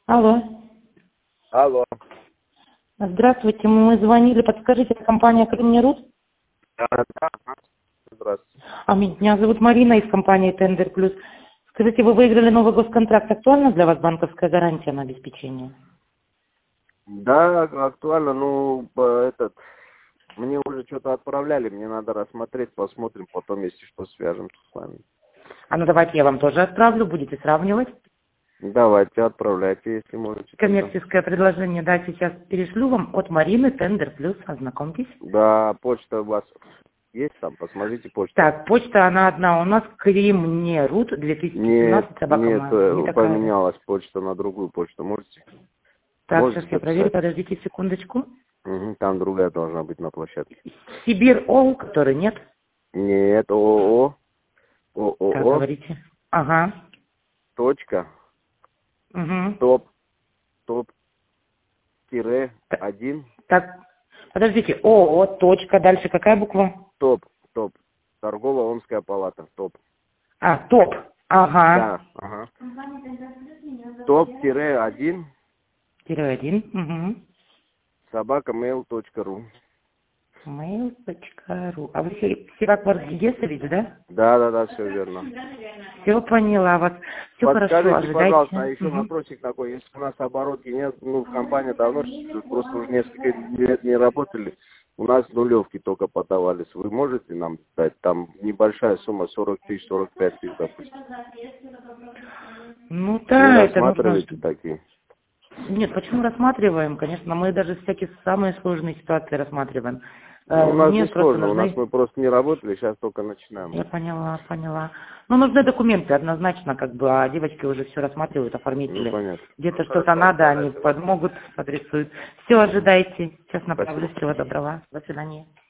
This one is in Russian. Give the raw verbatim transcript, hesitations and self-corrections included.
Алло. Алло. Здравствуйте, мы звонили, подскажите, компания Крымнерут? Да, да. Здравствуйте. А меня зовут Марина из компании Тендер Плюс. Скажите, вы выиграли новый госконтракт. Актуальна для вас банковская гарантия на обеспечение? Да, актуально, ну, по- этот, мне уже что-то отправляли, мне надо рассмотреть, посмотрим, потом, если что, свяжемся с вами. А ну давайте я вам тоже отправлю, будете сравнивать. Давайте, отправляйте, если можете. тогда. Коммерческое предложение, да, сейчас перешлю вам от Марины Тендер Плюс, ознакомьтесь. Да, почта у вас есть там, посмотрите почту. Так, почта она одна у нас, Крымнерут две тысячи Нет, семнадцать, собака нет, моя, не э, такая. поменялась почта на другую почту, можете? Так, сейчас Можете я проверю, записать? подождите секундочку. Угу, там другая должна быть на площадке. Сибирь Ол, который нет. Нет, ООО, Так, ООО, говорите. Ага. точка, Угу. топ, топ, тире, Так, один, так, подождите. ООО, точка. Дальше какая буква? топ, топ, торгово-омская палата, топ. А, топ. Ага. Да, ага. Топ-один, Тире один. Угу. собака mail точка ру. mail.ru. А вы Си- Сирак Варгесович, да? Да, да, да, все верно. Все поняла вас. Все хорошо, Подскажите, пожалуйста, а ожидайте. еще Мгм. вопросик такой, если у нас оборотки нет, ну, в компании давно, просто уже несколько лет не работали, у нас нулевки только подавались. Вы можете нам дать? Там небольшая сумма, сорок тысяч, сорок пять тысяч, допустим. Ну Не да, это нужно... рассматриваете чтоб- такие? Нет, почему рассматриваем? Конечно, мы даже всякие самые сложные ситуации рассматриваем. Ну, Э, у нас Мне не просто сложно, у нас нужны... мы просто не работали, сейчас только начинаем. Я поняла, поняла. Ну, нужны документы однозначно, как бы, а девочки уже все рассматривают, Ну, оформители. понятно. Где-то Ну, что-то хорошо, надо, они отправляйте. подмогут, адресуют. Все, ожидайте. Сейчас Спасибо. направлю. Всего доброго. До свидания.